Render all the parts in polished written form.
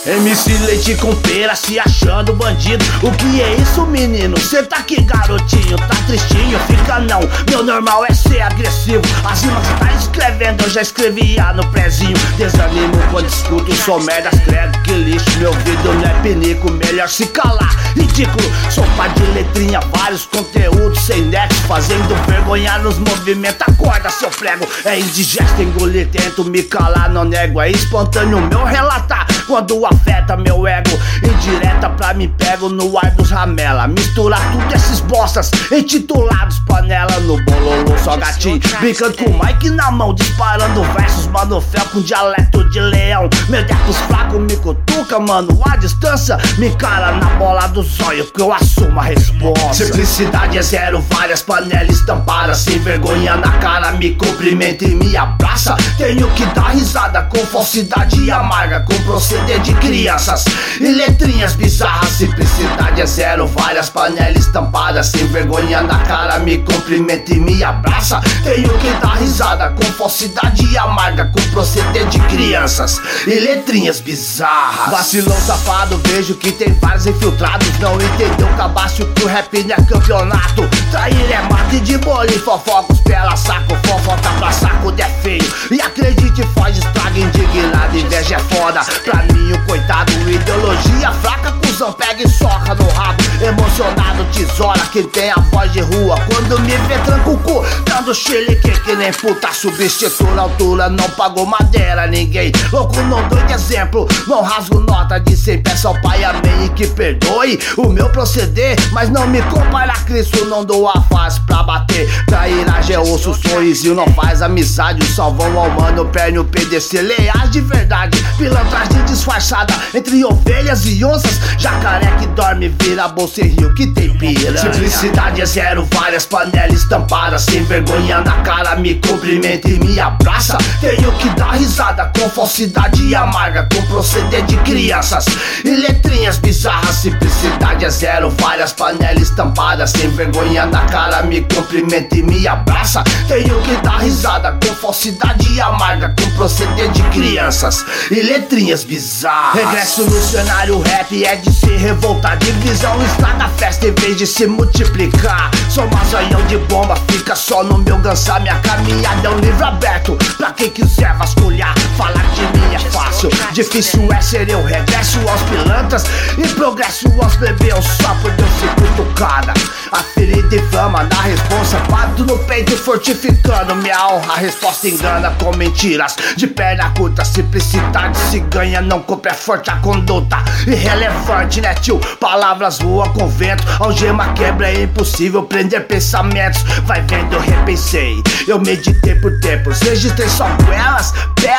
MC leite com pera se achando bandido. O que é isso, menino? Cê tá aqui, garotinho, tá tristinho? Fica não, meu normal é ser agressivo. As rimas que tá escrevendo eu já escrevia no prezinho. Desanimo quando escuto, sou merda, credo que lixo. Meu ouvido não é pinico, melhor se calar. Ridículo, sou pá de letrinha, vários conteúdos sem nexo, fazendo vergonha nos movimentos. Acorda, seu prego, é indigesto engolir, tento me calar, não nego. É espontâneo meu relatar quando afeta meu ego. Indireta pra mim, pego no ar dos ramela. Misturar tudo esses bostas intitulados panela. No bololô só gatinho, brincando com o mic na mão, disparando versos, mano, fel com dialeto de leão. Meu dedos fraco me cutuca, mano, a distância me encara na bola do zóio que eu assumo a resposta. Simplicidade é zero, várias panelas estampadas, sem vergonha na cara, me cumprimenta e me abraça. Tenho que dar risada com falsidade amarga, com proceder de crianças e letrinhas bizarras. Simplicidade é zero, várias panelas estampadas, sem vergonha na cara, me cumprimenta e me abraça. Tenho que dar risada com falsidade amarga, com proceder de crianças e letrinhas bizarras. Vacilão safado, vejo que tem vários infiltrados. Não entendeu, cabaço, que o rap não é campeonato. Trair é mate de bolinho, fofocos pela saco, fofoca pra saco de é feio. E acredite, faz estrago, indignado, inveja é foda. Pra mim o coitado, ideologia fraca, cuzão, pega e soca no rabo. Emocionado, tesoura, quem tem a voz de rua, quando me vê tranca o cu, dando chilique que nem puta. Substitui na altura, não pagou madeira ninguém. Louco não dou de exemplo, não rasgo nota de 100. Peço ao pai amém e que perdoe o meu proceder, mas não me compara a Cristo, não dou a face pra bater. Trairagem é osso, sorrisinho não faz amizade. O salvão ao mano, perna o PDC, leais de verdade. Pilantragem disfarçada entre ovelhas e onças. Jacaré que dorme vira bolsa e rio que tem piranha. Simplicidade é zero, várias panelas estampadas, sem vergonha na cara, me cumprimenta e me abraça. Tenho que dar risada com falsidade amarga, com proceder de crianças e letrinhas bizarras. Simplicidade é zero, várias panelas estampadas, sem vergonha na cara, me cumprimenta e me abraça. Tenho que dar risada com falsidade amarga, com proceder de crianças e letrinhas bizarras. Regresso no cenário rap é de se revoltar. Divisão estraga a festa em vez de se multiplicar. Sou mazanhão de bomba, fica só no meu gansar. Minha caminhada é um livro aberto pra quem quiser vasculhar. Falar de mim é fácil, difícil é ser eu. Regresso aos pilantras e progresso aos plebeus, só por Deus ser cutucada. A ferida inflama na responsa, bato no peito fortificando minha honra. A resposta engana com mentiras de perna curta. Simplicidade se ganha, não compra, é forte a conduta. Irrelevante, né tio? Palavras voam com vento, algema quebra, é impossível prender pensamentos. Vai vendo, eu repensei, eu meditei por tempos, registrei só belas,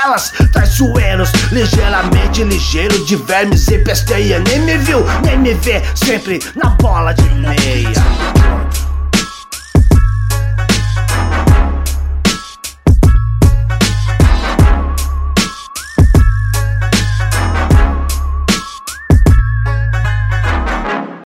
traiçoeiros, ligeiramente ligeiro de vermes e pesteia. Nem me viu, nem me vê, sempre na bola de meia.